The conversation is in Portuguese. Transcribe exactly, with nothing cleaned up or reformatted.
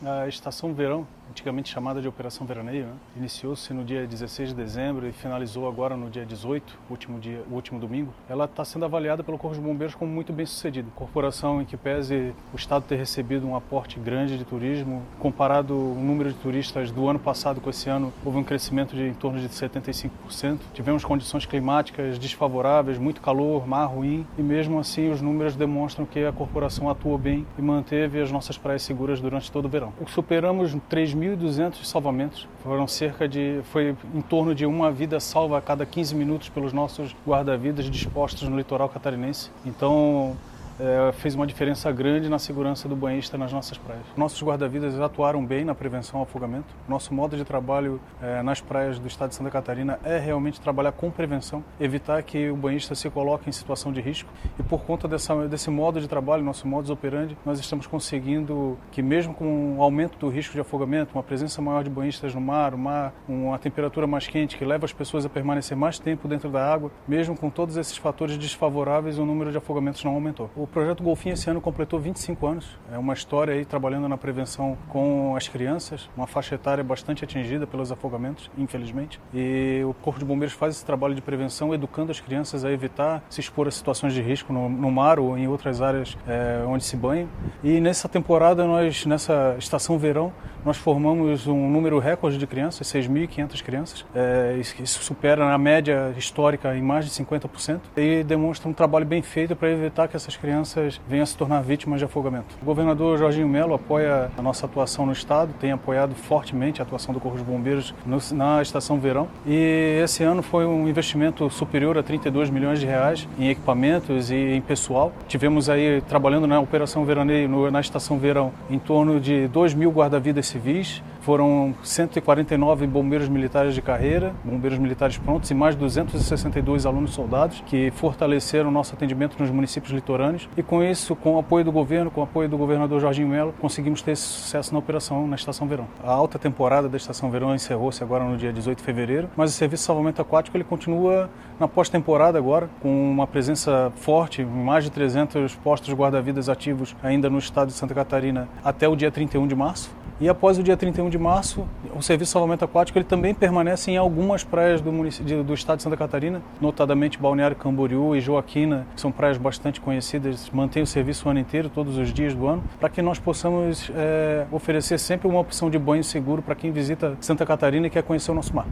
A estação verão, antigamente chamada de Operação Veraneio, né? Iniciou-se no dia dezesseis de dezembro e finalizou agora no dia dezoito, último dia, o último domingo. Ela está sendo avaliada pelo Corpo de Bombeiros como muito bem sucedida. Corporação em que pese o Estado ter recebido um aporte grande de turismo, comparado o número de turistas do ano passado com esse ano, houve um crescimento de em torno de setenta e cinco por cento. Tivemos condições climáticas desfavoráveis, muito calor, mar ruim, e mesmo assim os números demonstram que a corporação atuou bem e manteve as nossas praias seguras durante todo o verão. Superamos três mil e duzentos salvamentos, foram cerca de, foi em torno de uma vida salva a cada quinze minutos pelos nossos guarda-vidas dispostos no litoral catarinense. Então, É, fez uma diferença grande na segurança do banhista nas nossas praias. Nossos guarda-vidas atuaram bem na prevenção ao afogamento. Nosso modo de trabalho é, nas praias do estado de Santa Catarina é realmente trabalhar com prevenção, evitar que o banhista se coloque em situação de risco. E por conta dessa, desse modo de trabalho, nosso modus operandi, nós estamos conseguindo que mesmo com o aumento do risco de afogamento, uma presença maior de banhistas no mar, o mar, uma temperatura mais quente que leva as pessoas a permanecer mais tempo dentro da água, mesmo com todos esses fatores desfavoráveis, o número de afogamentos não aumentou. O projeto Golfinho esse ano completou vinte e cinco anos. É uma história aí trabalhando na prevenção com as crianças, uma faixa etária bastante atingida pelos afogamentos, infelizmente. E o Corpo de Bombeiros faz esse trabalho de prevenção, educando as crianças a evitar se expor a situações de risco no, no mar ou em outras áreas é, onde se banham. E nessa temporada, nós, nessa estação verão, nós formamos um número recorde de crianças, seis mil e quinhentas crianças. É, isso supera a média histórica em mais de cinquenta por cento e demonstra um trabalho bem feito para evitar que essas crianças venham a se tornar vítimas de afogamento. O governador Jorginho Melo apoia a nossa atuação no estado, tem apoiado fortemente a atuação do Corpo de Bombeiros no, na estação verão, e esse ano foi um investimento superior a trinta e dois milhões de reais em equipamentos e em pessoal. Tivemos aí, trabalhando na Operação Veraneio, no, na estação verão, em torno de dois mil guarda-vidas civis, foram cento e quarenta e nove bombeiros militares de carreira, bombeiros militares prontos e mais duzentos e sessenta e dois alunos soldados que fortaleceram o nosso atendimento nos municípios litorâneos. E com isso, com o apoio do governo, com o apoio do governador Jorginho Melo, conseguimos ter esse sucesso na operação na Estação Verão. A alta temporada da Estação Verão encerrou-se agora no dia dezoito de fevereiro, mas o serviço de salvamento aquático ele continua na pós-temporada agora, com uma presença forte, mais de trezentos postos guarda-vidas ativos ainda no estado de Santa Catarina até o dia trinta e um de março. E após o dia trinta e um de março, o Serviço de Salvamento Aquático ele também permanece em algumas praias do, município, do estado de Santa Catarina, notadamente Balneário Camboriú e Joaquina, que são praias bastante conhecidas, mantém o serviço o ano inteiro, todos os dias do ano, para que nós possamos é, oferecer sempre uma opção de banho seguro para quem visita Santa Catarina e quer conhecer o nosso mar.